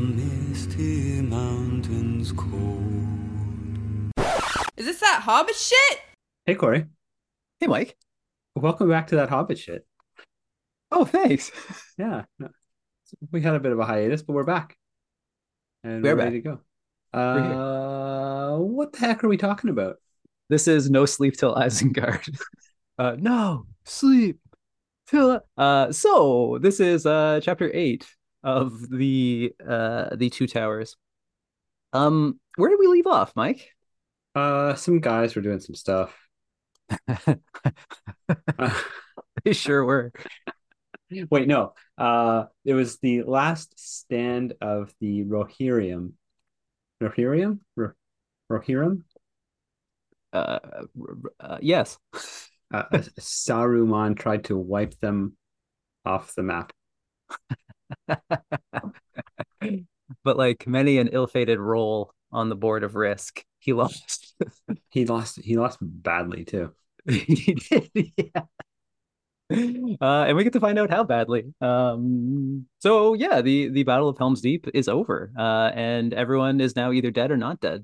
misty mountains cold. Is this that Hobbit shit? Hey Corey, Hey, Mike. welcome back to that Hobbit shit. Oh, thanks. Yeah, we had a bit of a hiatus, but we're back and We're we're ready back. to go. We're here. What the heck are we talking about? This is No Sleep Till Isengard. No sleep till. So this is chapter 8 of the Two Towers. Where did we leave off, Mike? Some guys were doing some stuff. Uh, They sure were. wait, no. It was the last stand of the Rohirrim. Rohirrim? Rohirrim? Uh, yes. Saruman tried to wipe them off the map. But like many an ill-fated roll on the board of risk, he lost. He lost badly too. He did, yeah. And we get to find out how badly. So yeah, the Battle of Helm's Deep is over, and everyone is now either dead or not dead.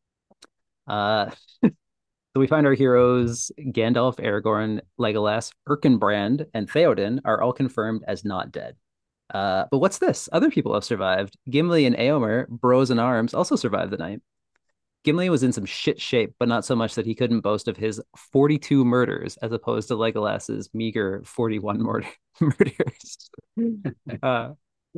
So we find our heroes Gandalf, Aragorn, Legolas, Erkenbrand, and Theoden are all confirmed as not dead. But what's this? Other people have survived. Gimli and Eomer, bros in arms, also survived the night. Gimli was in some shit shape, but not so much that he couldn't boast of his 42 murders as opposed to Legolas's meager 41 murders. Uh,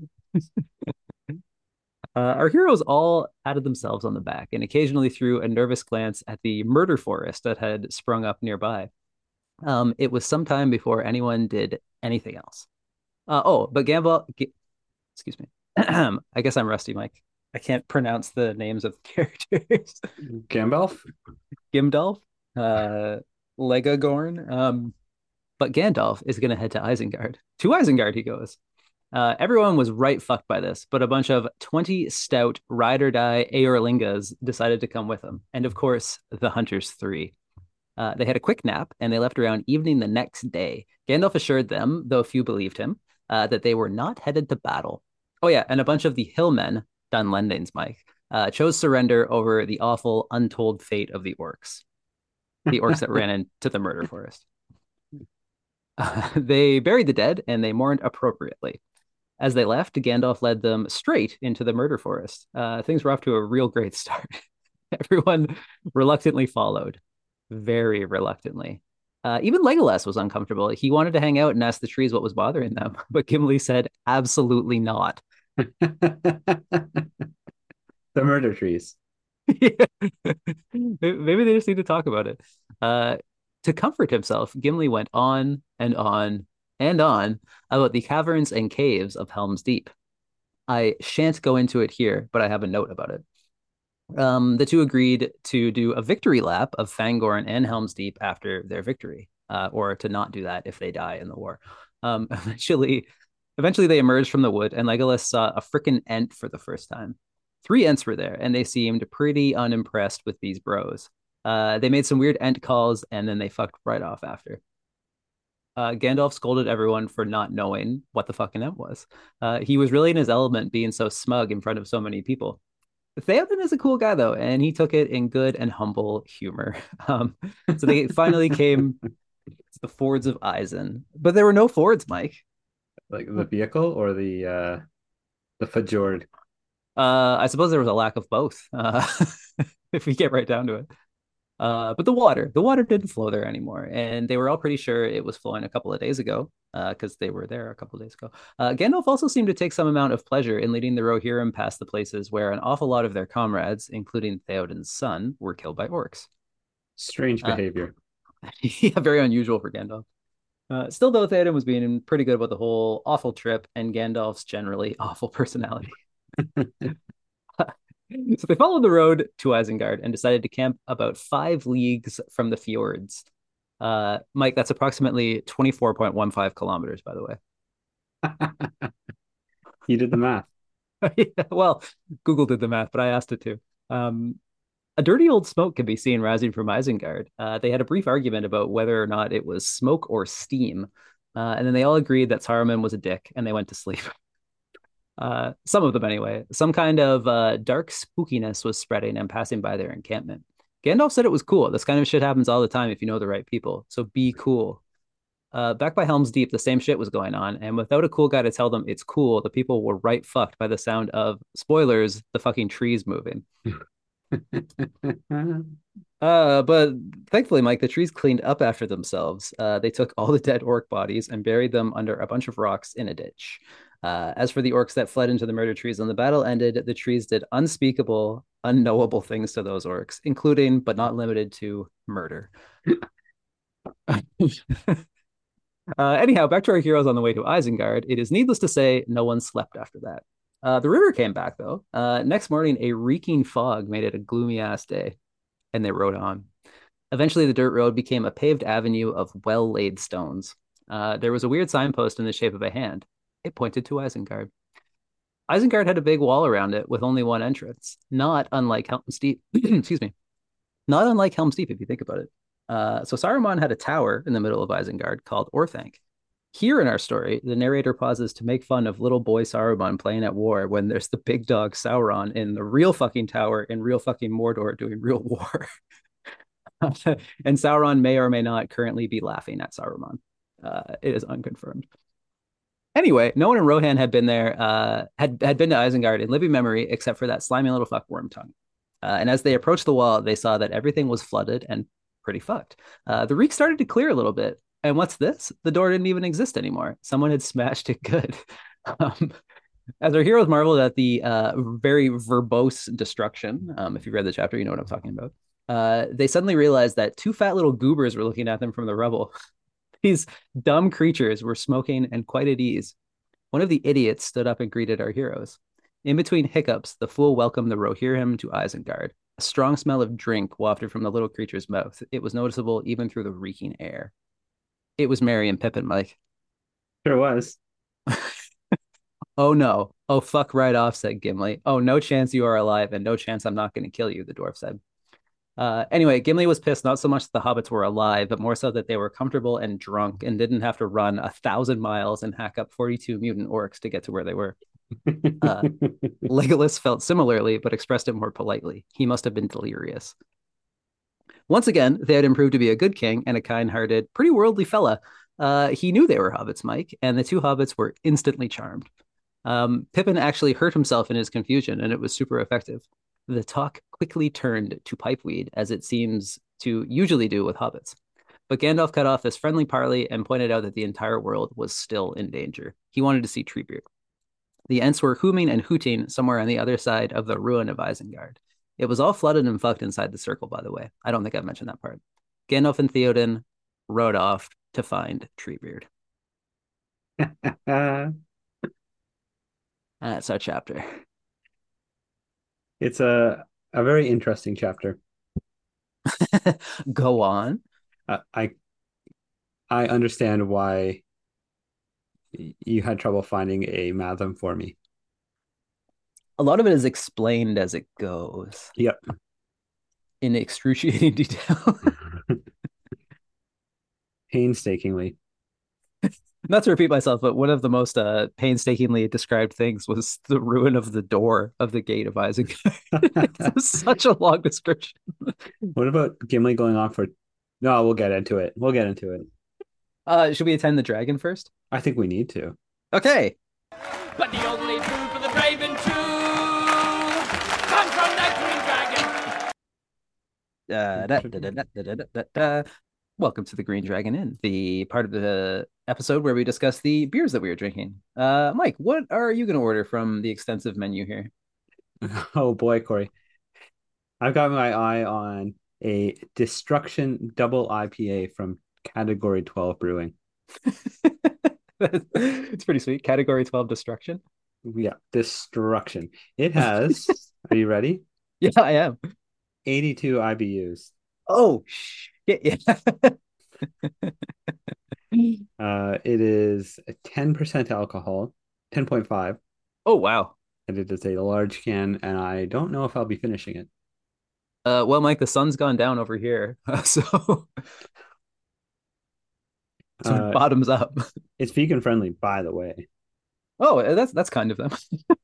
our heroes all patted themselves on the back and occasionally threw a nervous glance at the murder forest that had sprung up nearby. It was some time before anyone did anything else. But excuse me. I guess I'm rusty, Mike. I can't pronounce the names of the characters. Gandalf? Gimdalf, Legagorn. But Gandalf is going to head to Isengard. To Isengard he goes. Everyone was right fucked by this, but a bunch of 20 stout ride or die Eorlingas decided to come with him. And of course, the Hunters Three. They had a quick nap and they left around evening the next day. Gandalf assured them, though few believed him, that they were not headed to battle. Oh yeah, and a bunch of the hillmen, Dunlendings, Mike, chose surrender over the awful, untold fate of the orcs. The orcs that ran into the murder forest. They buried the dead and they mourned appropriately. As they left, Gandalf led them straight into the murder forest. Things were off to a real great start. Everyone reluctantly followed, very reluctantly. Even Legolas was uncomfortable. He wanted to hang out and ask the trees what was bothering them, but Gimli said, absolutely not. The murder trees. Maybe they just need to talk about it. To comfort himself, Gimli went on and on and on about the caverns and caves of Helm's Deep. I shan't go into it here, but I have a note about it. The two agreed to do a victory lap of Fangorn and Helm's Deep after their victory, or to not do that if they die in the war. Eventually they emerged from the wood, and Legolas saw a frickin' Ent for the first time. 3 Ents were there, and they seemed pretty unimpressed with these bros. They made some weird Ent calls, and then they fucked right off after. Gandalf scolded everyone for not knowing what the fucking Ent was. He was really in his element being so smug in front of so many people. Theoden is a cool guy though, and he took it in good and humble humor. So they finally came to the fords of Isen, but there were no fords, Mike. Like the vehicle or the fjord? I suppose there was a lack of both, if we get right down to it. But the water didn't flow there anymore, and they were all pretty sure it was flowing a couple of days ago, because they were there a couple of days ago. Gandalf also seemed to take some amount of pleasure in leading the Rohirrim past the places where an awful lot of their comrades, including Theoden's son, were killed by orcs. Strange behavior. Yeah, very unusual for Gandalf. Still, though, Theoden was being pretty good about the whole awful trip and Gandalf's generally awful personality. So they followed the road to Isengard and decided to camp about 5 leagues from the fjords. Mike, that's approximately 24.15 kilometers, by the way. You did the math. Yeah, well, Google did the math, but I asked it too. A dirty old smoke can be seen rising from Isengard. They had a brief argument about whether or not it was smoke or steam, and then they all agreed that Saruman was a dick, and they went to sleep. Some of them anyway. Some kind of dark spookiness was spreading and passing by their encampment. Gandalf said it was cool. This kind of shit happens all the time if you know the right people. So be cool. Back by Helm's Deep, the same shit was going on, and without a cool guy to tell them it's cool, the people were right fucked by the sound of spoilers, the fucking trees moving. But thankfully, Mike, the trees cleaned up after themselves. They took all the dead orc bodies and buried them under a bunch of rocks in a ditch. As for the orcs that fled into the murder trees when the battle ended, the trees did unspeakable, unknowable things to those orcs, including but not limited to murder. Anyhow, back to our heroes on the way to Isengard. It is needless to say, no one slept after that. The river came back, though. Next morning, a reeking fog made it a gloomy ass day, and they rode on. Eventually, the dirt road became a paved avenue of well laid stones. There was a weird signpost in the shape of a hand. It pointed to Isengard. Isengard had a big wall around it with only one entrance, not unlike Helm's Deep. Excuse me. Not unlike Helm's Deep, if you think about it. So Saruman had a tower in the middle of Isengard called Orthanc. Here in our story, the narrator pauses to make fun of little boy Saruman playing at war when there's the big dog Sauron in the real fucking tower in real fucking Mordor doing real war. And Sauron may or may not currently be laughing at Saruman. It is unconfirmed. Anyway, no one in Rohan had been there, had been to Isengard in living memory except for that slimy little fuck Wormtongue. And as they approached the wall, they saw that everything was flooded and pretty fucked. The reek started to clear a little bit. And what's this? The door didn't even exist anymore. Someone had smashed it good. As our heroes marveled at the very verbose destruction, if you read the chapter, you know what I'm talking about. They suddenly realized that two fat little goobers were looking at them from the rubble. These dumb creatures were smoking and quite at ease. One of the idiots stood up and greeted our heroes. In between hiccups, the fool welcomed the Rohirrim to Isengard. A strong smell of drink wafted from the little creature's mouth. It was noticeable even through the reeking air. It was Merry and Pippin, Mike. Sure was. Oh no. Oh, fuck right off, said Gimli. Oh, no chance you are alive, and no chance I'm not going to kill you, the dwarf said. Anyway, Gimli was pissed not so much that the hobbits were alive, but more so that they were comfortable and drunk and didn't have to run 1,000 miles and hack up 42 mutant orcs to get to where they were. Legolas felt similarly, but expressed it more politely. He must have been delirious. Once again, they had improved to be a good king and a kind-hearted, pretty worldly fella. He knew they were hobbits, Mike, and the two hobbits were instantly charmed. Pippin actually hurt himself in his confusion, and it was super effective. The talk quickly turned to pipeweed, as it seems to usually do with hobbits. But Gandalf cut off this friendly parley and pointed out that the entire world was still in danger. He wanted to see Treebeard. The Ents were hooming and hooting somewhere on the other side of the ruin of Isengard. It was all flooded and fucked inside the circle, by the way. I don't think I've mentioned that part. Gandalf and Theoden rode off to find Treebeard. That's our chapter. It's a very interesting chapter. Go on. I understand why you had trouble finding a Matham for me. A lot of it is explained as it goes. Yep. In excruciating detail. Painstakingly. Not to repeat myself, but one of the most painstakingly described things was the ruin of the door of the gate of Isengard. It's such a long description. What about Gimli going on for... No, we'll get into it. Should we attend the dragon first? I think we need to. Okay. But the only food for the brave and true comes from that green dragon. Welcome to the Green Dragon Inn, the part of the episode where we discuss the beers that we are drinking. Mike, what are you going to order from the extensive menu here? Oh boy, Corey. I've got my eye on a Destruction Double IPA from Category 12 Brewing. It's pretty sweet. Category 12 Destruction. Yeah, Destruction. It has, are you ready? Yeah, I am. 82 IBUs. Oh, shit. Yeah. It is 10% alcohol, 10.5. Oh, wow. And it is a large can, and I don't know if I'll be finishing it. Well, Mike, the sun's gone down over here, so bottoms up. It's vegan friendly, by the way. Oh, that's kind of them.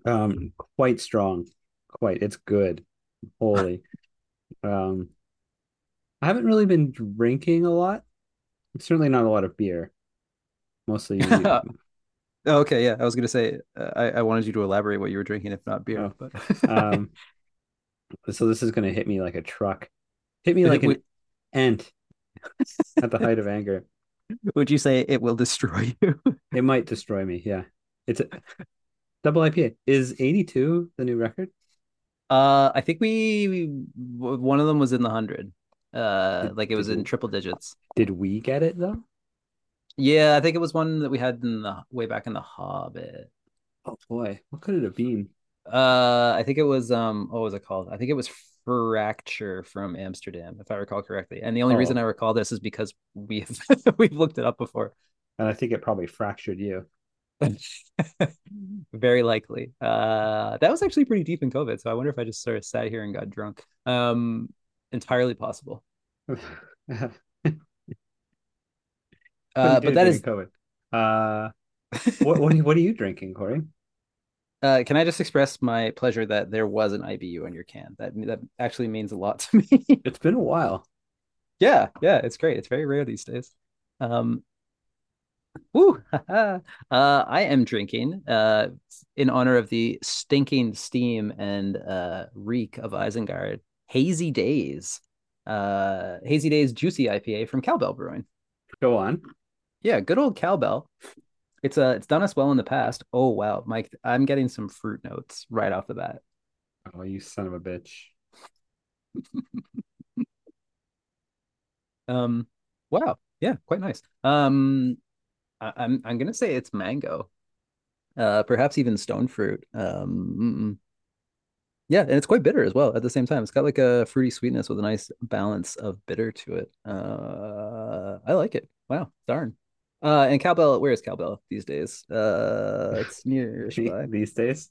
Quite strong. Quite. It's good. Holy. Um, I haven't really been drinking a lot. Certainly not a lot of beer. Mostly. Okay, yeah, I was gonna say I wanted you to elaborate what you were drinking, if not beer, Oh, but um. So this is gonna hit me like a truck. Hit me like would, an ant at the height of anger. would you say it will destroy you? It might destroy me. Yeah. It's a double IPA. Is 82 the new record? I think one of them was in the hundred. Did, Like it did was in triple digits. did we get it though? Yeah, I think it was one that we had in the way back in the Hobbit. Oh boy, what could it have been? I think it was what was it called? I think it was Fracture from Amsterdam, if I recall correctly. And the only reason Oh, I recall this is because we've we've looked it up before. and I think it probably fractured you. Very likely. That was actually pretty deep in COVID, so I wonder if I just sort of sat here and got drunk. Entirely possible. Couldn't do But it that during is COVID. Uh, what are you drinking, Corey? can I just express my pleasure that there was an IBU on your can? That actually means a lot to me. It's been a while. Yeah, yeah, it's great. It's very rare these days. Um, woo, I am drinking in honor of the stinking steam and reek of Isengard, Hazy Days Juicy IPA from Cowbell Brewing. Go on. Yeah, good old Cowbell. It's done us well in the past. Oh wow, Mike, I'm getting some fruit notes right off the bat. Oh, you son of a bitch. Um, wow, yeah, quite nice. I'm gonna say it's mango, perhaps even stone fruit. Yeah, and it's quite bitter as well at the same time. It's got like a fruity sweetness with a nice balance of bitter to it. I like it. Wow, darn. And Cowbell, where is Cowbell these days? It's nearby. These days.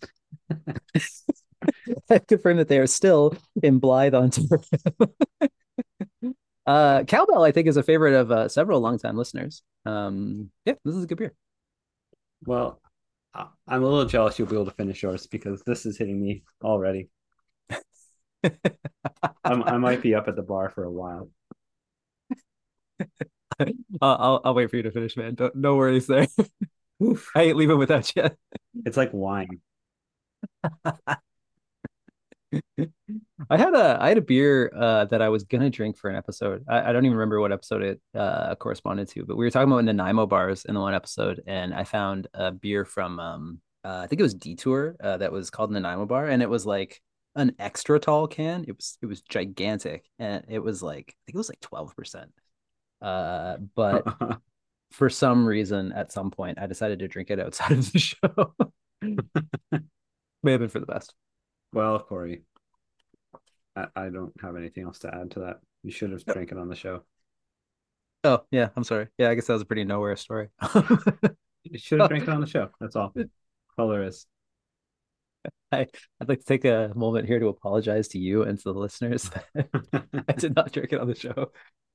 I confirm that they are still in Blythe, Ontario. Cowbell, I think, is a favorite of several longtime listeners. Yeah, this is a good beer. Well, I'm a little jealous you'll be able to finish yours because this is hitting me already. I might be up at the bar for a while. I'll wait for you to finish, man. No worries there. Oof. I ain't leaving without you. It's like wine. I had a beer that I was gonna drink for an episode. I don't even remember what episode it corresponded to, but we were talking about Nanaimo bars in the one episode, and I found a beer from I think it was Detour that was called Nanaimo Bar, and it was like an extra tall can. It was gigantic, and it was like I think it was like 12%. But for some reason, at some point, I decided to drink it outside of the show. May have been for the best. Well, Corey, I don't have anything else to add to that. You should have drank it on the show. Oh, yeah, I'm sorry. Yeah, I guess that was a pretty nowhere story. You should have drank it on the show. That's all. That's all there is. I'd like to take a moment here to apologize to you and to the listeners that I did not drink it on the show.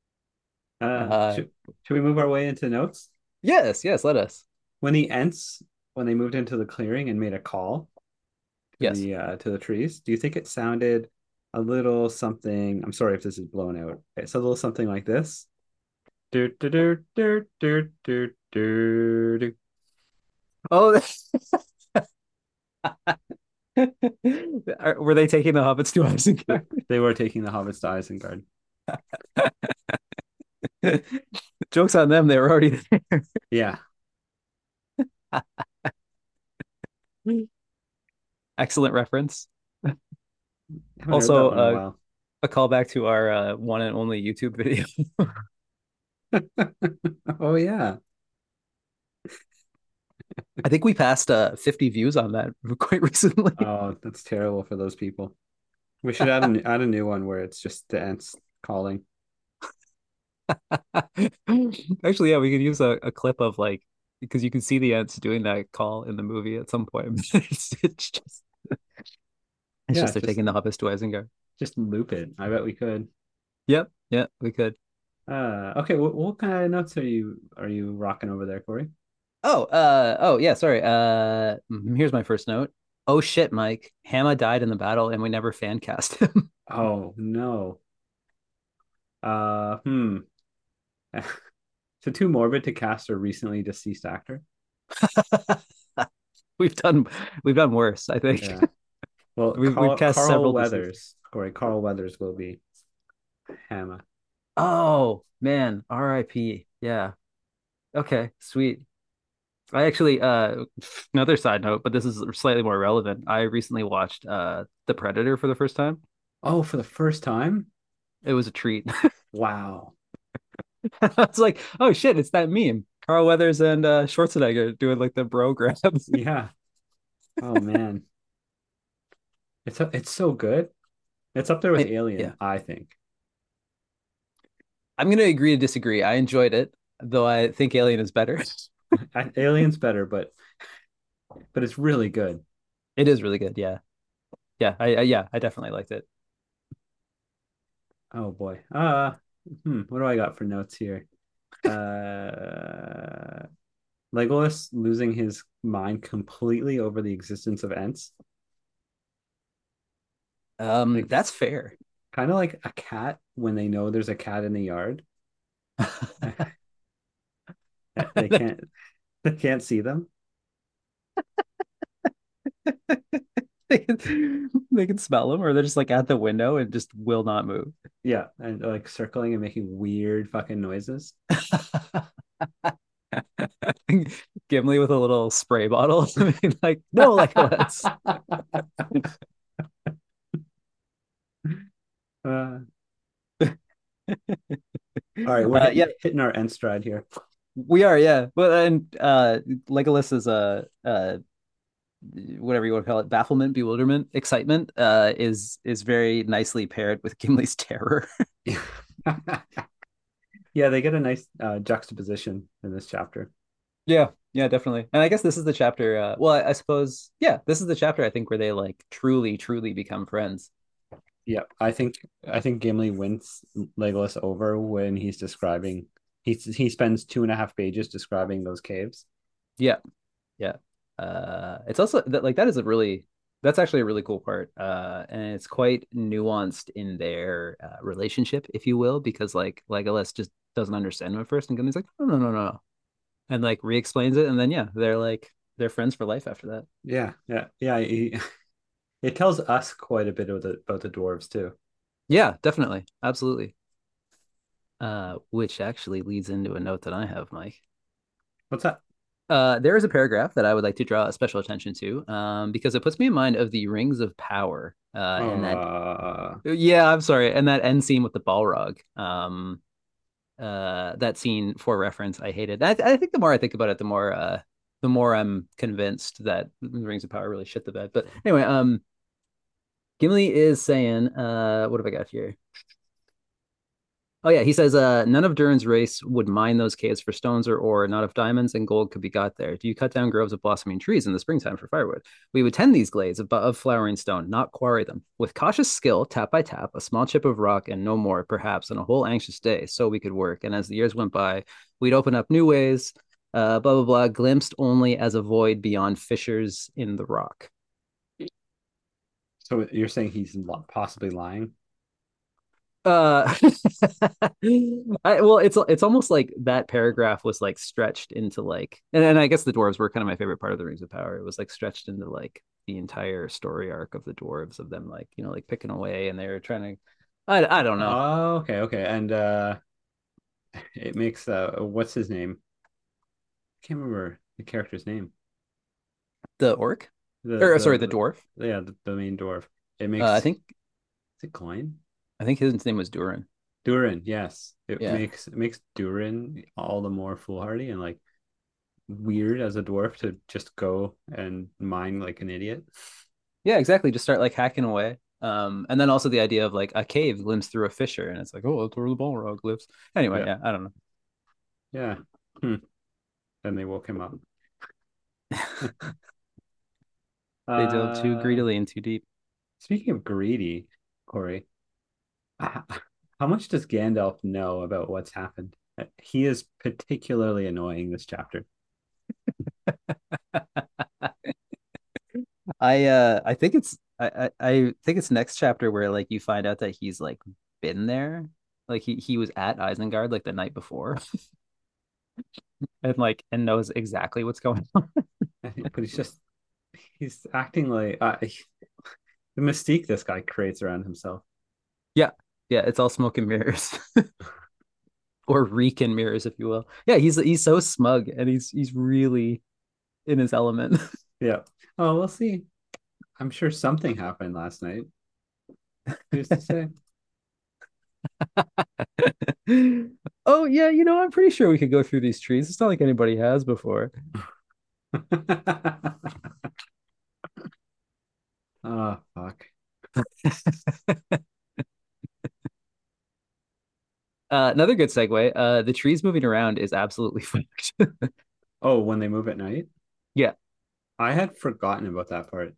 Should we move our way into notes? Yes, let us. When the Ents, when they moved into the clearing and made a call to Yes. the trees, do you think it sounded a little something? I'm sorry if this is blown out. It's a little something like this. Do, do, do, do, do, do, do, do. Oh, were they taking the hobbits to Isengard? They were taking the hobbits to Isengard. Joke's on them, they were already there. Yeah. Excellent reference. Haven't heard Also, that one in a while. a callback to our one and only YouTube video. Oh yeah. I think we passed 50 views on that quite recently. Oh, that's terrible for those people. We should add a new one where it's just the Ents calling. Actually, yeah, we could use a clip of like because you can see the Ents doing that call in the movie at some point. It's just Yeah, they're taking the hobbits to Isengard. just loop it. I bet we could. Yep, yeah, we could. Okay, what kind of notes are you rocking over there, Corey? Oh, yeah, sorry. Here's my first note. Oh shit, Mike. Hama died in the battle and we never fan cast him. Oh no. Uh, hmm. So too morbid to cast a recently deceased actor. We've done we've done worse, I think. Yeah. Well, We've cast Carl several deceased. Weathers. Corey, Carl Weathers will be Hama. Oh man, R.I.P. Yeah. Okay, sweet. I actually another side note, but this is slightly more relevant. I recently watched The Predator for the first time. Oh, for the first time? It was a treat. Wow. I was like, oh shit, it's that meme. Carl Weathers and Schwarzenegger doing like the bro grab. Yeah. Oh man. It's so good. It's up there with Yeah. Alien, I think. I'm gonna agree to disagree. I enjoyed it, though I think Alien is better. Alien's better, but it's really good. It is really good, yeah. Yeah, I definitely liked it. Oh boy. What do I got for notes here? Uh Legolas losing his mind completely over the existence of Ents. Like That's fair. kind of like a cat when they know there's a cat in the yard. They can't see them. They can smell them, or they're just like at the window and just will not move. Yeah, and like circling and making weird fucking noises. Gimli with a little spray bottle. Like, no, like let's. Uh, all right, we're Yeah, hitting our end stride here. we are. Yeah, well, and Legolas is a whatever you want to call it, bafflement, bewilderment, excitement. Is very nicely paired with Gimli's terror. Yeah, they get a nice juxtaposition in this chapter. Yeah, definitely. And I guess this is the chapter. Well, I suppose, yeah, this is the chapter I think where they like truly become friends. Yeah, I think Gimli wins Legolas over when he's describing. He spends 2.5 pages describing those caves. Yeah, yeah. It's also that like that is a really that's actually a really cool part. And it's quite nuanced in their relationship, if you will, because like Legolas just doesn't understand him at first, and Gimli's like, no, and like re-explains it, and then yeah, they're friends for life after that. Yeah. It tells us quite a bit about the dwarves too. Yeah, definitely, absolutely. Which actually leads into a note that I have, Mike. What's that? There is a paragraph that I would like to draw special attention to, because it puts me in mind of the Rings of Power, and that yeah, I'm sorry, and that end scene with the Balrog. That scene for reference, I hated. I think the more I think about it, the more I'm convinced that the Rings of Power really shit the bed. But anyway, Gimli is saying, what have I got here? Oh yeah, he says, none of Durin's race would mine those caves for stones or ore, not if diamonds and gold could be got there. Do you cut down groves of blossoming trees in the springtime for firewood? We would tend these glades of flowering stone, not quarry them. With cautious skill, tap by tap, a small chip of rock and no more, perhaps, on a whole anxious day, so we could work. And as the years went by, we'd open up new ways, blah, blah, blah, glimpsed only as a void beyond fissures in the rock. So you're saying he's possibly lying? Uh, well, it's almost like that paragraph was like stretched into like, and I guess the dwarves were kind of my favorite part of the Rings of Power. It was like stretched into like the entire story arc of the dwarves of them like like picking away and they were trying to, I don't know. Oh, okay. And it makes what's his name? I can't remember the character's name. The orc, The or the, sorry, the the dwarf. yeah, the main dwarf. It makes I think is it Gloin? his name was Durin. Durin, yes. It Yeah. makes Durin all the more foolhardy and like weird as a dwarf to just go and mine like an idiot. Yeah, exactly. Just start like hacking away. And then also the idea of like a cave glimpsed through a fissure, and it's like, oh, that's where the Balrog lives. Anyway, Yeah. yeah, I don't know. Yeah. Hmm. Then they woke him up. They dove too Uh, greedily and too deep. Speaking of greedy, Corey, h- how much does Gandalf know about what's happened? He is particularly annoying this chapter. I think I think it's next chapter where like you find out that he's like been there. Like he was at Isengard like the night before and like and knows exactly what's going on. But he's acting like the mystique this guy creates around himself. Yeah. Yeah, it's all smoke and mirrors. Or reek and mirrors, if you will. Yeah, he's so smug and he's really in his element. Yeah. Oh, we'll see. I'm sure something happened last night. Who's to say? Oh yeah, I'm pretty sure we could go through these trees. It's not like anybody has before. Oh, fuck. Another good segue. The trees moving around is absolutely fucked. Oh, when they move at night? Yeah, I had forgotten about that part.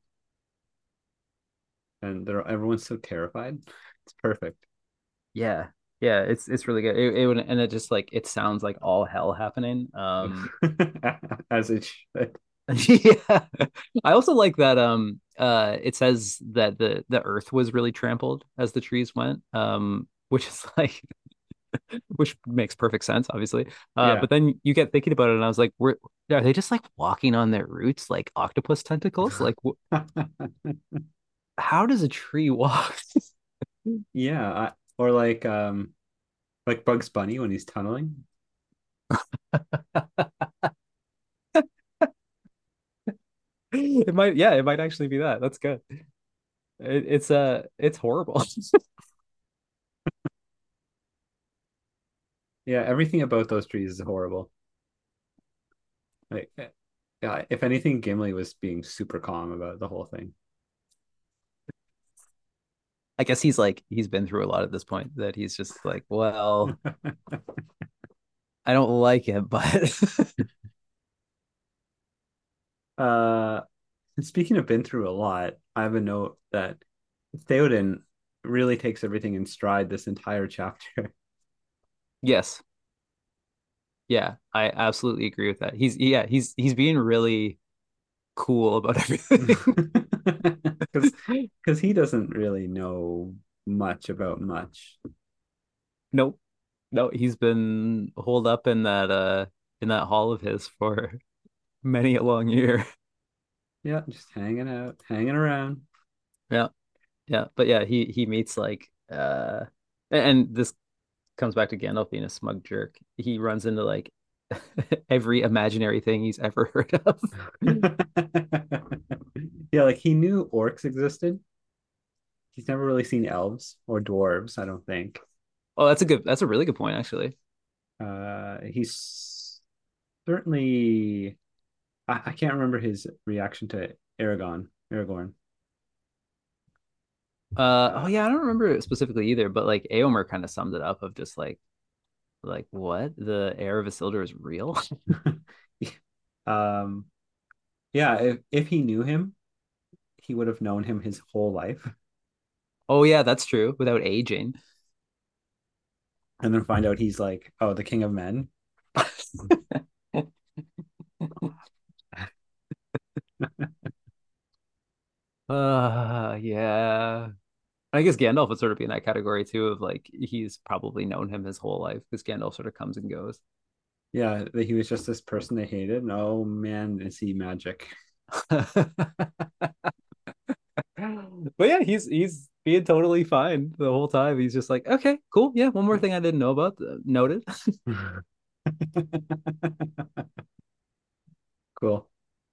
And everyone's so terrified. It's perfect. yeah, yeah. It's really good. And it just like it sounds like all hell happening. As it should. Yeah. I also like that it says that the earth was really trampled as the trees went. Which is like which makes perfect sense, obviously. Yeah. But then you get thinking about it, and I was like, are they just like walking on their roots like octopus tentacles? Like, how does a tree walk? Yeah. Or like Bugs Bunny when he's tunneling. It might actually be that. That's good. It's horrible. Yeah, everything about those trees is horrible. Like, yeah, if anything, Gimli was being super calm about the whole thing. I guess he's been through a lot at this point that he's just like, well, I don't like it, but Uh, Speaking of been through a lot, I have a note that Theoden really takes everything in stride this entire chapter. yes. Yeah, I absolutely agree with that. He's being really cool about everything. Because he doesn't really know much about much. Nope. No, he's been holed up in that hall of his for many a long year. Yeah, just hanging out, hanging around. Yeah. Yeah. But yeah, he meets like and this comes back to Gandalf being a smug jerk. He runs into like every imaginary thing he's ever heard of. Yeah, like he knew orcs existed. He's never really seen elves or dwarves, I don't think. Oh, that's a really good point, actually. He's certainly I can't remember his reaction to Aragorn. Oh yeah, I don't remember it specifically either, but like Eomer kind of summed it up of just like what? The heir of Isildur is real? um yeah, if he knew him, he would have known him his whole life. Oh yeah, that's true, without aging. And then find out he's like, oh, the king of men. Yeah. I guess Gandalf would sort of be in that category too of like he's probably known him his whole life because Gandalf sort of comes and goes. Yeah, that he was just this person they hated. And, oh man, is he magic. But yeah, he's being totally fine the whole time. He's just like, okay, cool. Yeah, one more thing I didn't know about. Noted. Cool.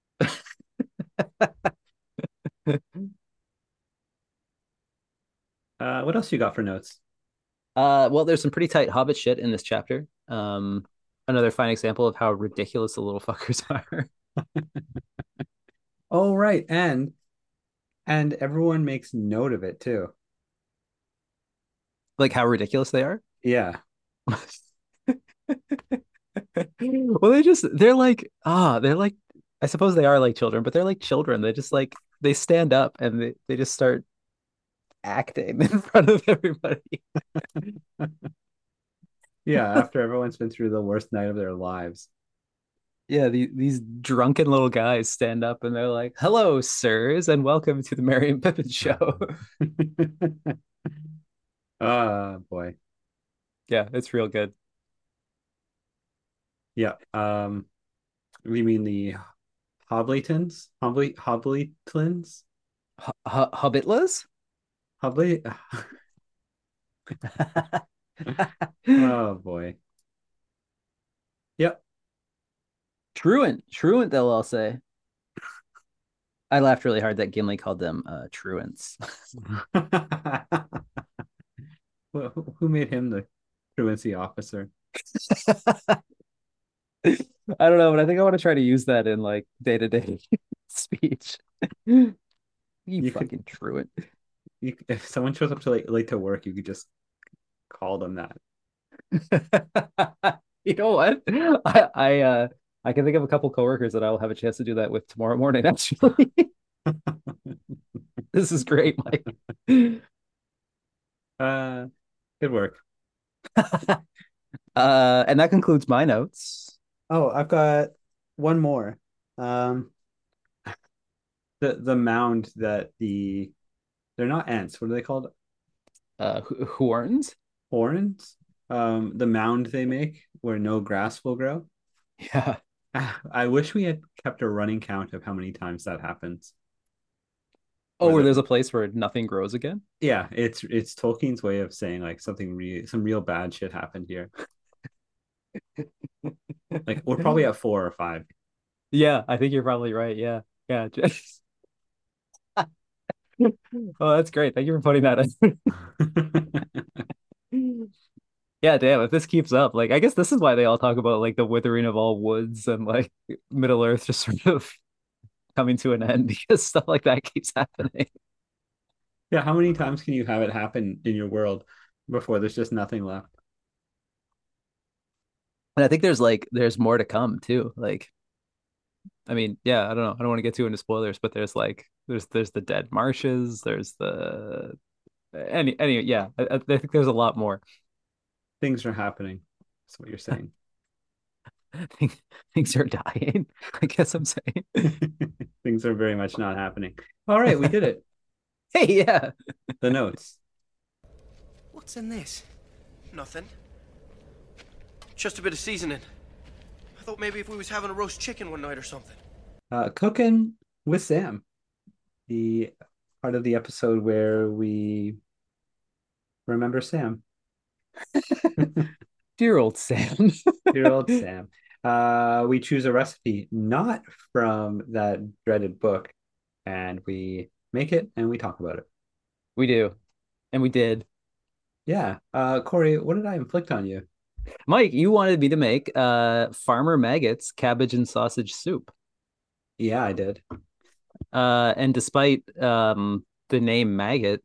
What else you got for notes? Well, there's some pretty tight Hobbit shit in this chapter. Another fine example of how ridiculous the little fuckers are. Oh, right. And everyone makes note of it too. Like how ridiculous they are. Yeah. Well, they're like, I suppose they are like children, but they're like children. They just like, they stand up and they just start acting in front of everybody. Yeah, after everyone's been through the worst night of their lives. Yeah, these drunken little guys stand up and they're like, "Hello, sirs, and welcome to the Merry and Pippin show." Boy. Yeah, it's real good. Yeah. We mean the Hoblaytons? Hoblaytons? Hobbitlas? Hoblay. Oh boy. Yep. Truant, they'll all say. I laughed really hard that Gimli called them truants. Who made him the truancy officer? I don't know, but I think I want to try to use that in like day-to-day speech. You You could fucking truant. if someone shows up to late to work, you could just call them that. You know what? I can think of a couple coworkers that I'll have a chance to do that with tomorrow morning, actually. This is great, Mike. Uh, Good work. And that concludes my notes. Oh, I've got one more. Um, the mound that they're not ants. What are they called? Horns. Horns. The mound they make where no grass will grow. Yeah. I wish we had kept a running count of how many times that happens. Oh, where Whether there's a place where nothing grows again. Yeah, it's Tolkien's way of saying like some real bad shit happened here. Like we're probably at 4 or 5. Yeah, I think you're probably right. Yeah. Yeah. Oh, that's great. Thank you for putting that in. Yeah, damn, if this keeps up, like I guess this is why they all talk about like the withering of all woods and like Middle Earth just sort of coming to an end because stuff like that keeps happening. Yeah, how many times can you have it happen in your world before there's just nothing left? And I think there's more to come too. Like, I mean, yeah, I don't know. I don't want to get too into spoilers, but there's like there's the dead marshes, there's the any yeah, I think there's a lot more. Things are happening. That's what you're saying. Things are dying, I guess I'm saying. Things are very much not happening. All right, we did it. Hey, yeah. The notes. What's in this? Nothing. Just a bit of seasoning. I thought maybe if we was having a roast chicken one night or something. Cooking with Sam. The part of the episode where we remember Sam. Dear old Sam. Dear old Sam. We choose a recipe not from that dreaded book, and we make it and we talk about it. We do. And we did. Yeah. Corey, what did I inflict on you? Mike, you wanted me to make Farmer Maggot's cabbage and sausage soup. Yeah, I did. And despite the name Maggot,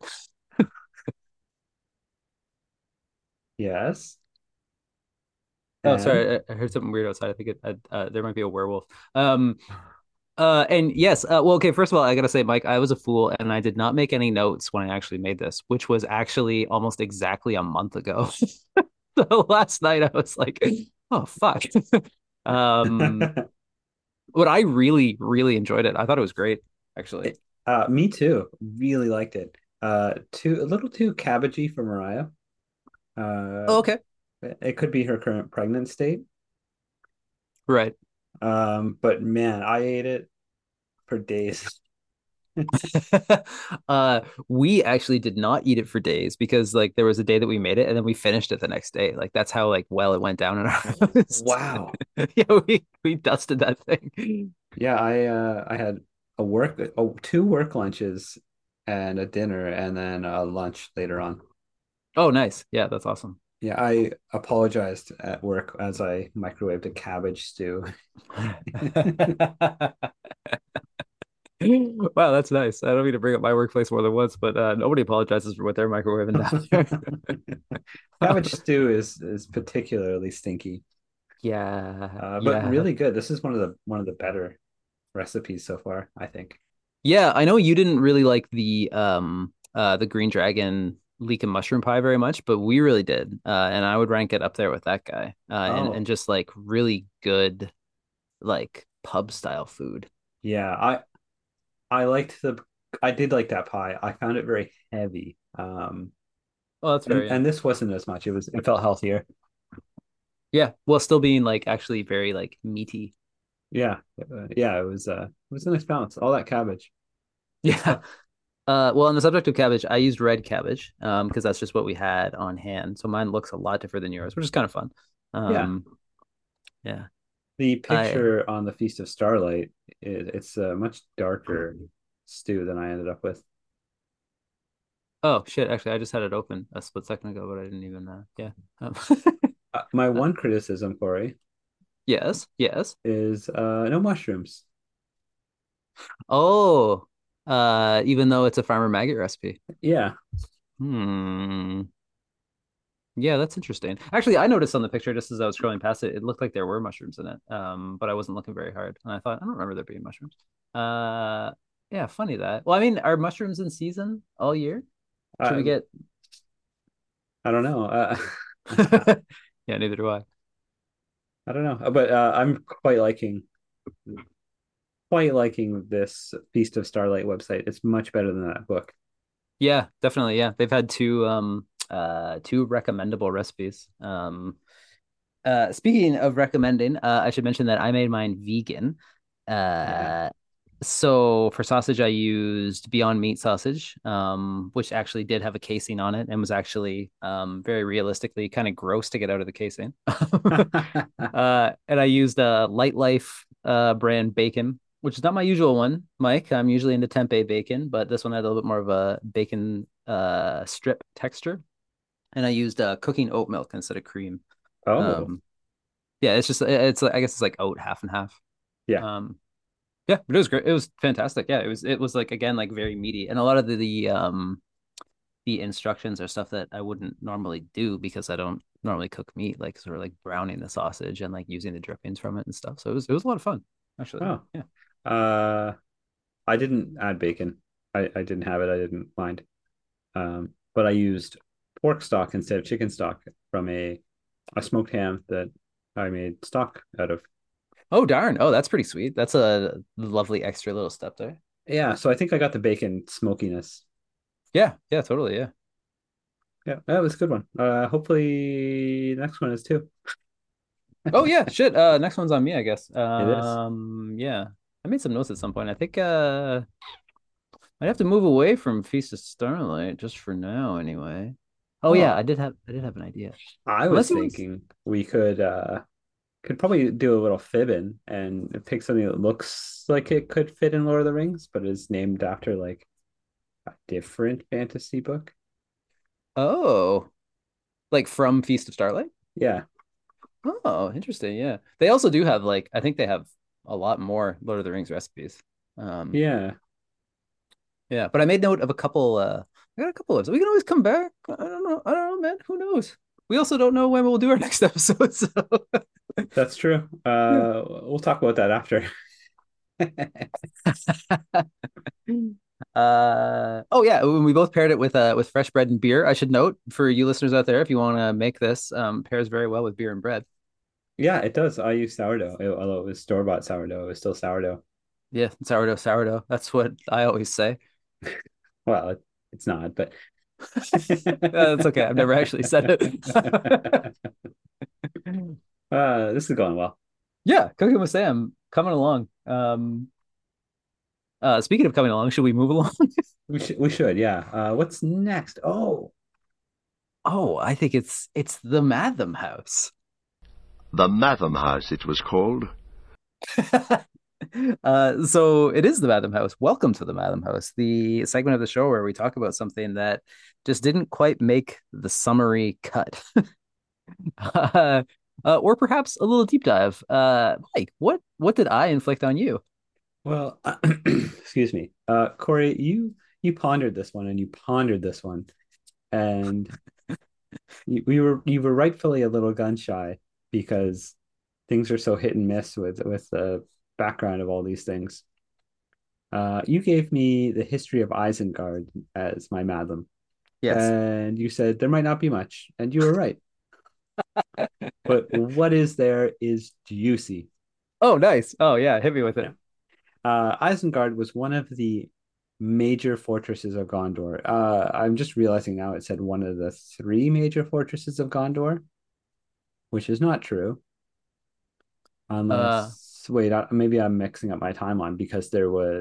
Yes. oh, And sorry, I heard something weird outside. I think there might be a werewolf. And yes, well, okay, first of all, I gotta say, Mike, I was a fool and I did not make any notes when I actually made this, which was actually almost exactly a month ago. So last night I was like, oh fuck. Um, but I really, really enjoyed it. I thought it was great, actually. Me too. Really liked it. A little too cabbagey for Mariah. Oh, Uh, okay. it could be her current pregnant state. Right. But man, I ate it for days. We actually did not eat it for days because like there was a day that we made it and then we finished it the next day. Like that's how like well it went down in our house. Wow. Yeah, we dusted that thing. Yeah, I had two work lunches and a dinner and then a lunch later on. Oh, nice. Yeah, that's awesome. Yeah, I apologized at work as I microwaved a cabbage stew. Wow, that's nice. I don't mean to bring up my workplace more than once, but nobody apologizes for what they're microwaving down there. Cabbage stew is particularly stinky, Yeah, but yeah. really good. This is one of the better recipes so far, I think. Yeah, I know you didn't really like the Green Dragon leek and mushroom pie very much, but we really did. And I would rank it up there with that guy. And Oh, just like really good like pub style food. Yeah, I liked I did like that pie. I found it very heavy. Oh, that's fair. Yeah. And this wasn't as much. It felt healthier. Yeah. While still being like actually very like meaty. Yeah. Yeah, it was a nice balance. All that cabbage. Good Yeah. stuff. Well, on the subject of cabbage, I used red cabbage because that's just what we had on hand. So mine looks a lot different than yours, which is kind of fun. Yeah. Yeah. The I picture on the Feast of Starlight, it's a much darker stew than I ended up with. Oh shit, actually I just had it open a split second ago, but I didn't even yeah. Um, My one criticism, Corey, yes, yes. is no mushrooms. Oh, even though it's a farmer maggot recipe. Yeah. Hmm. Yeah, that's interesting. Actually, I noticed on the picture just as I was scrolling past it, it looked like there were mushrooms in it. But I wasn't looking very hard. And I thought, I don't remember there being mushrooms. Uh, yeah, funny that. Well, I mean, are mushrooms in season all year? Should we Uh, get I don't know. Yeah, neither do I. I don't know, but I'm quite liking this Feast of Starlight website. It's much better than that book. Yeah, definitely. Yeah. They've had two recommendable recipes. Speaking of recommending, I should mention that I made mine vegan. Yeah. Uh so for sausage I used Beyond Meat sausage, which actually did have a casing on it and was actually very realistically kind of gross to get out of the casing. And I used a Light Life brand bacon, which is not my usual one, Mike. I'm usually into tempeh bacon, but this one had a little bit more of a bacon strip texture. And I used cooking oat milk instead of cream. Oh, Um, yeah, it's I guess it's like oat half and half. yeah. Um, yeah, but it was great. It was fantastic. Yeah, it was like again like very meaty, and a lot of the instructions are stuff that I wouldn't normally do because I don't normally cook meat, like sort of like browning the sausage and like using the drippings from it and stuff. So it was a lot of fun, actually. Oh, Yeah. uh, I didn't add bacon. I didn't have it. I didn't mind. But I used pork stock instead of chicken stock from a smoked ham that I made stock out of. Oh darn. Oh, that's pretty sweet. That's a lovely extra little step there. Yeah, so I think I got the bacon smokiness. Yeah. Yeah. Totally. Yeah. Yeah, that was a good one. Hopefully next one is too. Oh yeah. Shit. Next one's on me, I guess. It is. Yeah. I made some notes at some point. I think I'd have to move away from Feast of Starlight just for now, anyway. Oh yeah, Oh, I did have an idea. I was Unless you want, thinking we could probably do a little fibbing and pick something that looks like it could fit in Lord of the Rings, but is named after like a different fantasy book. oh, like from Feast of Starlight. Yeah. Oh, interesting. Yeah, they also do have like I think they have a lot more Lord of the Rings recipes. Um, Yeah. yeah, but I made note of a couple. I got a couple of. So we can always come back. I don't know. I don't know, man. Who knows? We also don't know when we'll do our next episode. So That's true. yeah. We'll talk about that after. Oh yeah, we both paired it with fresh bread and beer. I should note for you listeners out there, if you want to make this, pairs very well with beer and bread. Yeah, it does. I use sourdough. Although it was store-bought sourdough, it was still sourdough. Yeah, sourdough, sourdough. That's what I always say. Well, it's not, but That's okay. I've never actually said it. this is going well. Yeah, cooking with Sam coming along. Speaking of coming along, should we move along? We should, yeah. What's next? Oh, Oh, I think it's the Matham House. The Matham House, it was called. So it is the Matham House. Welcome to the Matham House, the segment of the show where we talk about something that just didn't quite make the summary cut. Or perhaps a little deep dive. Mike, what did I inflict on you? well, excuse me. Corey, you pondered this one and you pondered this one, and you were rightfully a little gun shy because things are so hit and miss with the background of all these things. You gave me the history of Isengard as my Madlam, Yes. and you said there might not be much, and you were right. But what is there is juicy. Oh, nice. Oh, yeah. Hit me with Yeah. it. Isengard was one of the major fortresses of Gondor. I'm just realizing now it said one of the three major fortresses of Gondor, which is not true. Uh, Unless, wait, maybe I'm mixing up my timeline because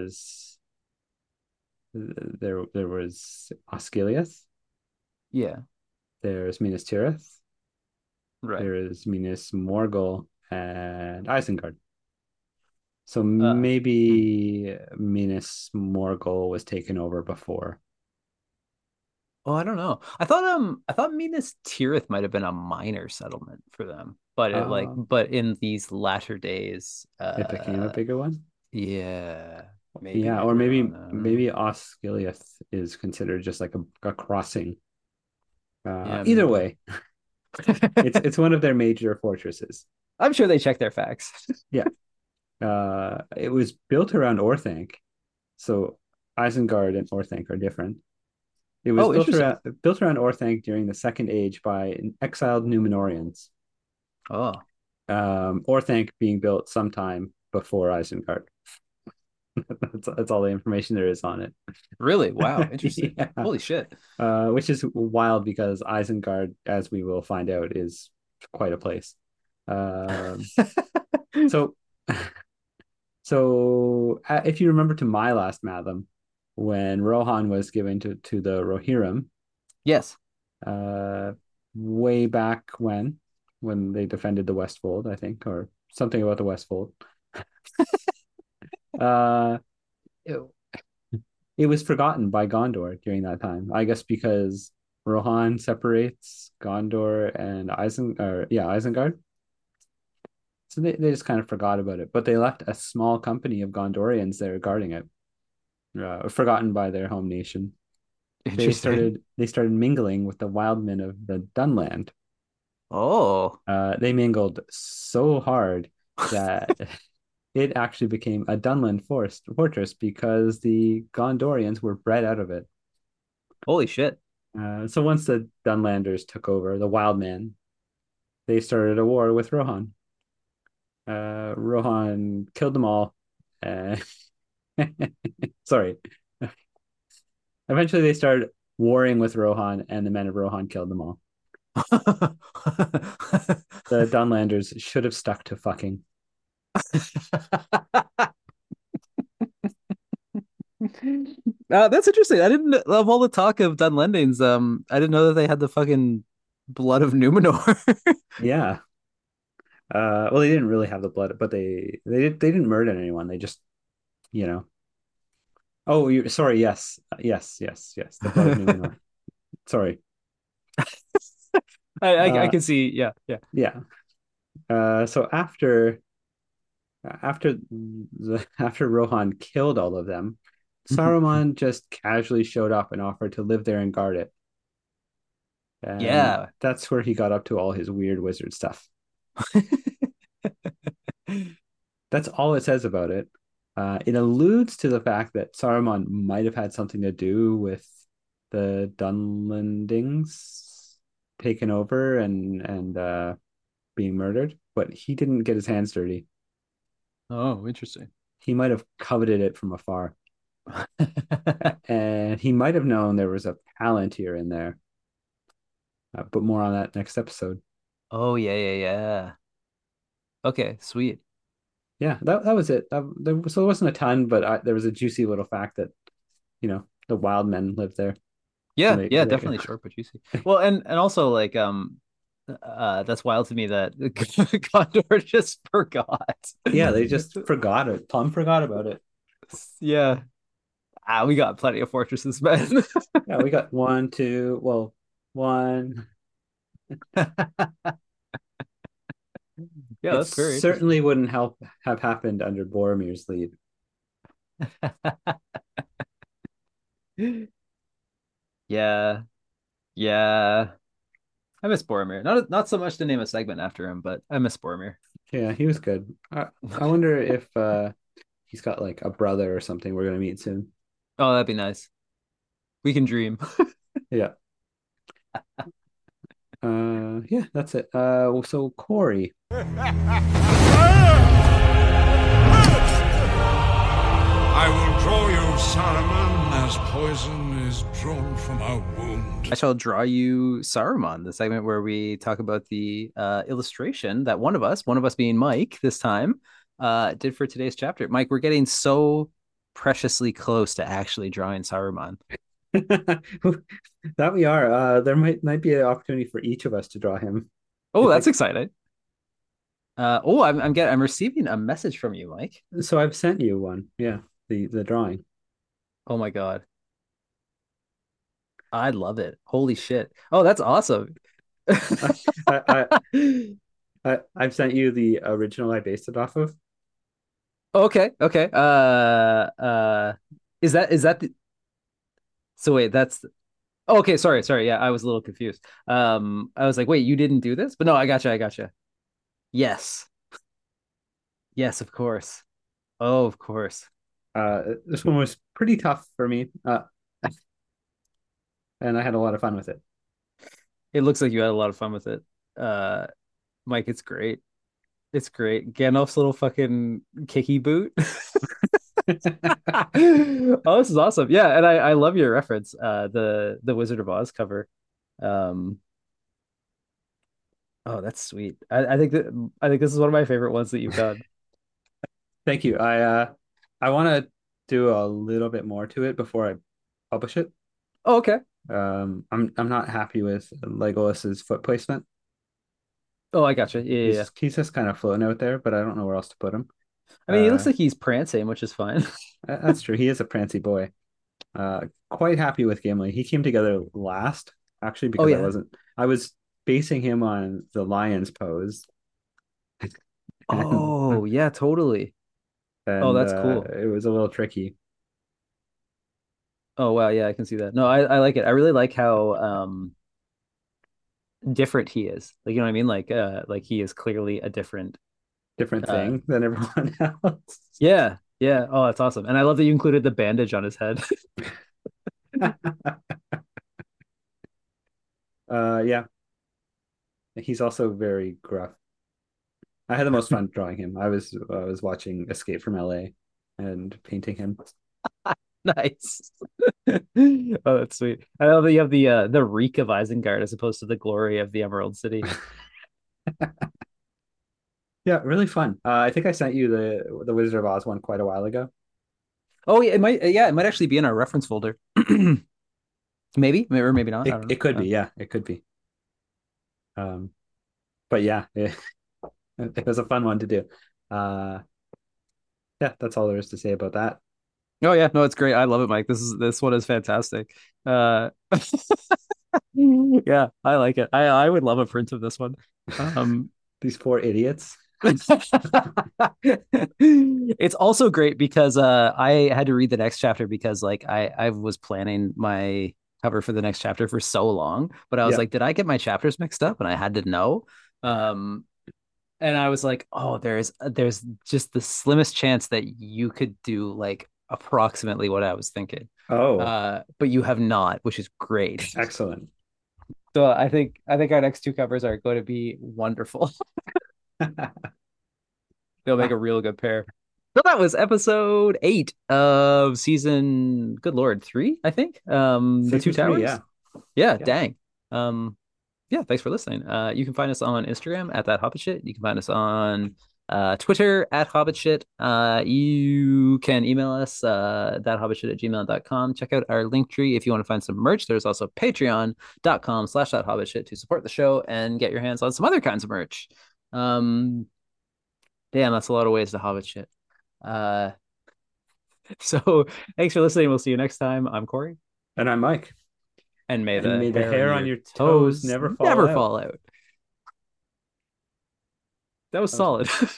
there was Osgiliath, yeah. there's Minas Tirith, Right. there is Minas Morgul, and Isengard. So Hmm. maybe Minas Morgul was taken over before. Oh, I don't know. I thought Minas Tirith might have been a minor settlement for them, but Uh, but in these latter days, it became a bigger one. yeah, Yeah, maybe or maybe Rohan. maybe Osgiliath is considered just like a crossing. Yeah, Either maybe. way, it's one of their major fortresses. I'm sure they check their facts. Yeah. It was built around Orthanc, so Isengard and Orthanc are different. It was Oh, interesting. built around Orthanc during the Second Age by exiled Númenóreans. Oh, Orthanc being built sometime before Isengard. That's all the information there is on really? Wow, it. interesting. Yeah. Holy shit. Which is wild because Isengard, as we will find out, is quite a place. Um, so, if you remember to my last Matham, when Rohan was given to the Rohirrim, Yes. uh, way back when they defended the Westfold, I think, or something about the Westfold, uh, it, it was forgotten by Gondor during that time. I guess because Rohan separates Gondor and Isengard. So they just kind of forgot about it, but they left a small company of Gondorians there guarding it, forgotten by their home nation. Interesting. They started mingling with the wildmen of the Dunland. Oh. They mingled so hard that it actually became a Dunland fortress because the Gondorians were bred out of it. Holy shit. So once the Dunlanders took over, the Wildmen, they started a war with Rohan. Rohan killed them all. Uh, sorry. Eventually, they started warring with Rohan, and the men of Rohan killed them all. The Dunlanders should have stuck to fucking. That's interesting. I didn't of all the talk of Dunlendings, I didn't know that they had the fucking blood of Numenor. Yeah. Well, they didn't really have the blood, but they didn't murder anyone. They just, you know. Oh, you sorry. Yes, yes. The blood of Numenor. Sorry. I Uh, can see, yeah, yeah. yeah. So after Rohan killed all of them, Saruman just casually showed up and offered to live there and guard it. And Yeah. that's where he got up to all his weird wizard stuff. That's all it says about it. It alludes to the fact that Saruman might have had something to do with the Dunlandings taking over and being murdered, but he didn't get his hands dirty. Oh, interesting. He might have coveted it from afar, and he might have known there was a Palantir in there. But more on that next episode. Oh, yeah, yeah, yeah. Okay, sweet. Yeah, that was it. So there wasn't a ton, but there was a juicy little fact that the wild men lived there. And Yeah, they, yeah, they definitely short but juicy. Well, and also like that's wild to me that Gondor just forgot. yeah, they just forgot it. Tom forgot about it. Yeah. Ah, we got plenty of fortresses, man. Yeah, we got one, two, well, one. Yeah, It that's very interesting. certainly wouldn't have happened under Boromir's lead. Yeah, yeah. I miss Boromir. Not so much to name a segment after him, but I miss Boromir. Yeah, he was good. I wonder if he's got like a brother or something we're gonna meet soon. Oh, that'd be nice. We can dream. Yeah. Yeah, that's it. So Corey. poison is drawn from our wound. I shall draw you Saruman, the segment where we talk about the illustration that one of us being Mike this time, did for today's chapter. Mike, we're getting so preciously close to actually drawing Saruman. That we are. There might be an opportunity for each of us to draw him. Oh, that's exciting. I'm receiving a message from you, Mike. So I've sent you one. Yeah, the drawing. Oh my God. I love it. Holy shit. Oh, that's awesome. I've sent you the original I based it off of. Okay. Is that the... So wait, that's... Oh, okay, sorry. Yeah, I was a little confused. I was like, wait, you didn't do this? But no, I gotcha. Yes. Yes, of course. Oh, of course. This one was pretty tough for me. And I had a lot of fun with it. It looks like you had a lot of fun with it. Mike, it's great. It's great. Gandalf's little fucking kicky boot. Oh, this is awesome. Yeah, and I love your reference. The Wizard of Oz cover. Oh, that's sweet. I think this is one of my favorite ones that you've done. Thank you. I want to do a little bit more to it before I publish it. Oh, okay. I'm not happy with Legolas's foot placement. Oh, I gotcha. Yeah. He's just kind of floating out there, but I don't know where else to put him. I mean, he looks like he's prancing, which is fine. That's true. He is a prancy boy. Quite happy with Gimli. He came together last, actually, because I was basing him on the lion's pose. Oh, yeah, totally. And, that's cool. It was a little tricky. Oh, wow. Yeah, I can see that. No, I like it. I really like how different he is. Like, you know what I mean? Like he is clearly a different thing than everyone else. Yeah. Oh, that's awesome. And I love that you included the bandage on his head. Yeah. He's also very gruff. I had the most fun drawing him. I was watching Escape from LA and painting him. Nice. Oh, that's sweet. I love that you have the reek of Isengard as opposed to the glory of the Emerald City. Yeah, really fun. I think I sent you the Wizard of Oz one quite a while ago. Oh, yeah, it might actually be in our reference folder. Maybe or maybe not. It could be. Yeah, it could be. But yeah, it was a fun one to do. Yeah, that's all there is to say about that. Oh yeah, no, it's great. I love it, Mike. This one is fantastic. Yeah, I like it. I would love a print of this one. These poor idiots. It's also great because I had to read the next chapter because like I was planning my cover for the next chapter for so long, but I was like, did I get my chapters mixed up? And I had to know. And I was like, oh, there's just the slimmest chance that you could do like approximately what I was thinking. But you have not, which is great. Excellent. So I think our next two covers are going to be wonderful. They'll make a real good pair. So that was episode 8 of season, good Lord, 3, I think. The Two Towers. Yeah, dang. Yeah, thanks for listening. You can find us on Instagram at That Hobbit Shit. You can find us on Twitter at Hobbit Shit. You can email us thathobbitshit@gmail.com. Check out our link tree if you want to find some merch. There's also patreon.com/thathobbitshit to support the show and get your hands on some other kinds of merch. Damn, that's a lot of ways to Hobbit Shit. So thanks for listening. We'll see you next time. I'm Corey. And I'm Mike. And may the hair on your toes never fall out. That was solid.